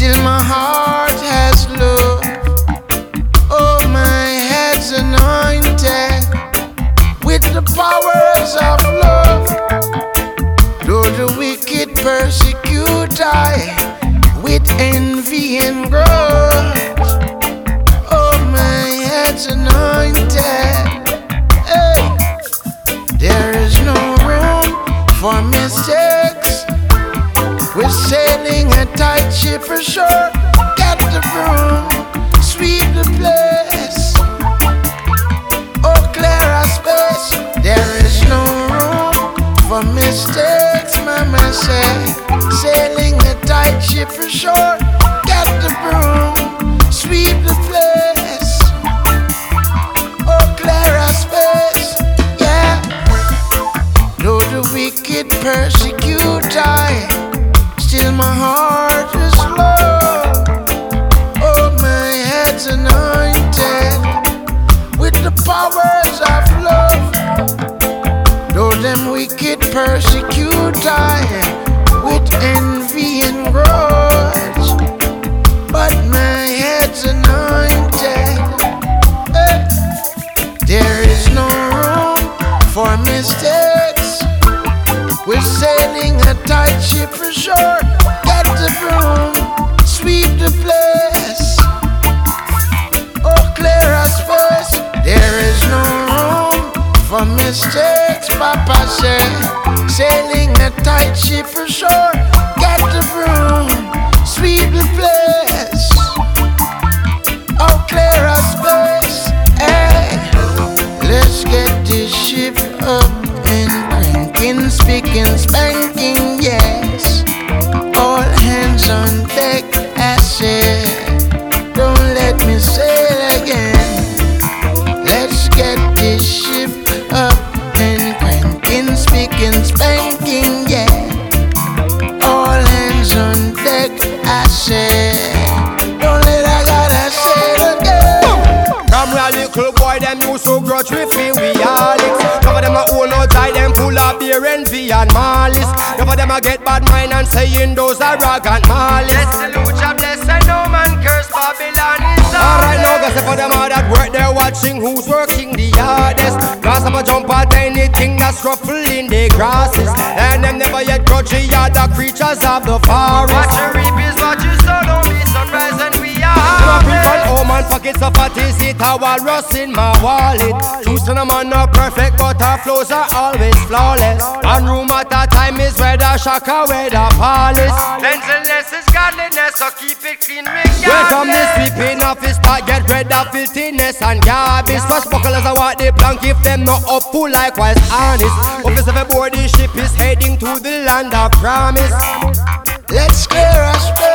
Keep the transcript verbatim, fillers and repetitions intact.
Still my heart has love. Oh, my head's anointed with the powers of love. Though the wicked persecute I with envy and grudge, oh, my head's anointed. Hey, there is no room for mistakes. We're sailing a tight ship ashore. Get the broom, sweep the place. Oh, clear our space. There is no room for mistakes, mama say. Sailing a tight ship ashore. Get the broom, sweep the place. Oh, clear our space, yeah. Though the wicked persecute I, still my heart is low. Oh, my head's anointed with the powers of love. Though them wicked persecute I with envy and grudge, but my head's anointed. Hey. There is no room for mistakes. We're sailing a tight ship ashore. Get the broom, sweep the place. Oh, clear our space. There is no room for mistakes, Papa said. Sailing a tight ship ashore. Get the broom, sweep the place. Oh, clear our space. Hey, let's get this ship up and cranking, speaking, spanking, yes. All hands on deck, I said. Don't let me say it again. Let's get this ship up and cranking, speaking, spanking, yeah. All hands on deck, I said. Don't let I gotta say it again. From a little boy, them used to grudge with me, we all it. Some of them a hold no tie, them full of beer, envy and malice. Some of them a get bad mind and saying those are arrogant malice. Bless the Lucha, bless and no man curse Babylon is alright now, gossip for them all that work, they're watching who's working the hardest. Cause I'm a jump at anything that's ruffling the grasses. And them never yet grudge the other creatures of the forest. What you reap is what you sow, don't be surprised and we are. Them a bring from home and pockets of a is it a walrus in my wallet. Two cinnamon not perfect but our flows are always flawless. One room at a time is where the shaka, where the palace. Cleanliness is godliness, so keep it clean regardless. Welcome this sweeping office, start get rid of filthiness and garbage. Swashbucklers are what they plank if them not up full likewise honest. Office of a board, the ship is heading to the land of promise. Let's clear our space.